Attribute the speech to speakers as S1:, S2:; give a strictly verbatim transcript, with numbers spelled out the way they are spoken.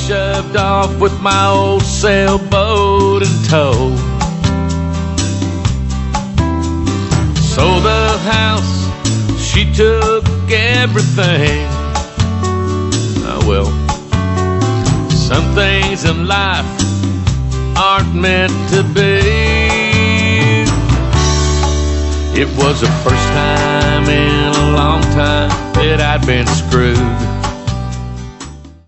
S1: shoved off with my old sailboat in tow. Sold the house, she took everything. Oh well, some things in life aren't meant to be. It was the first time in a long time that I'd been screwed.